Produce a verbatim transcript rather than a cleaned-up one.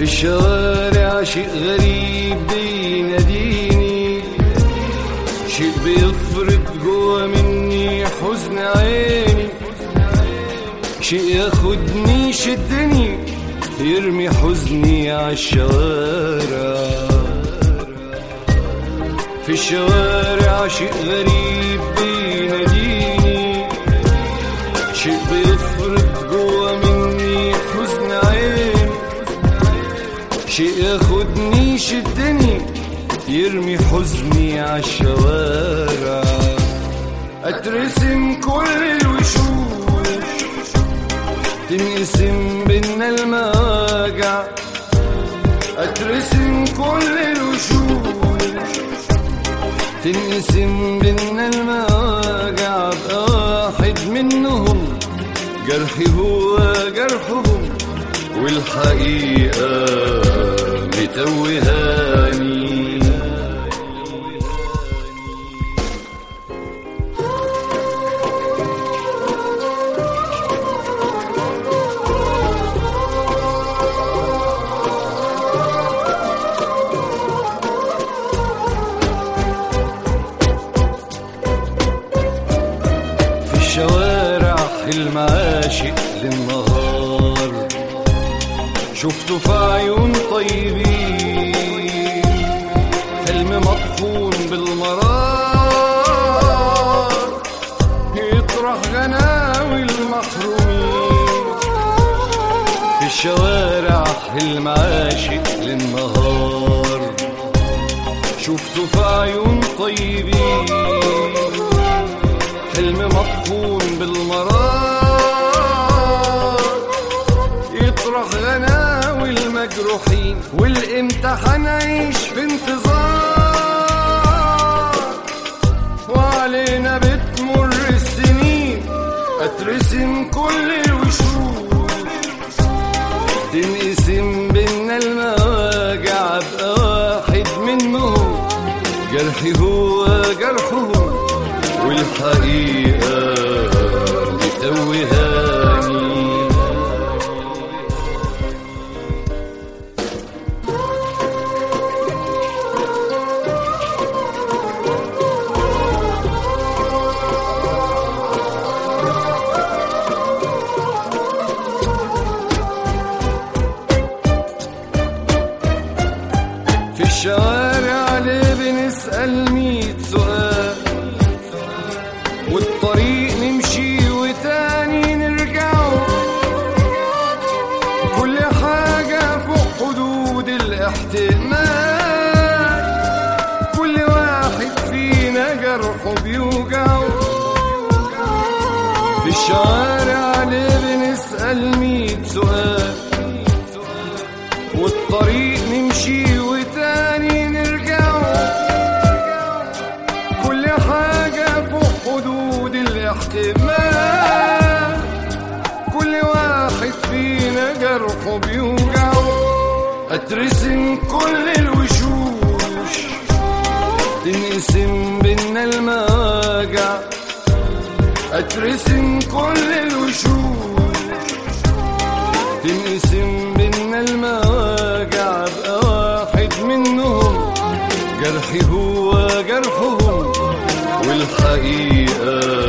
في الشوارع شيء غريب بيناديني، شيء بيفرض جوا مني حزن عيني، شيء ياخدني يشدني يرمي حزني عالشوارع. في الشوارع شيء غريب بيناديني، شيء بيفرض جوا مني حزن عيني، شيء ياخدني يشدني يرمي حزني عالشوارع. اترسم كل الوشوش تنقسم بينا المواجع، اترسم كل الوشوش تنقسم بينا المواجع. ابقى واحد منهم جرحي هو جرحهم، والحقيقة متوهاني. في الشوارع حلم عاشق للنهار، شفته في عيون طيبين، حلم مطحون بالمرار يطرح غناوي المحرومين. في الشوارع حلم عاشق للنهار، شفته في عيون طيبين، حلم مطحون بالمرار يطرح غناوي المجروحين. والامتى حنعيش في انتظار وعلينا بتمر السنين. اترسم كل الوشوش تنقسم بينا المواجع، ابقى واحد منهم جرحي هو جرحهم، والحقيقة متوهاني. في الشوارع ليه بنسأل ميت سؤال، والطريق نمشي وتاني نرجعه، كل حاجة فوق حدود الاحتمال، كل واحد فينا جرحه بيوجعه. في الشوارع ليه بنسأل ميت سؤال، والطريق نمشي وتاني نرجعه، كل حاجة فوق حدود الاحتمال، كل واحد فينا جرحه بيوجعه. اترسم كل الوشوش تنقسم بينا المواجع، اترسم كل الوشوش تنقسم بينا المواجع، ابقى واحد منهم جرحي هو جرحهم، والحقيقة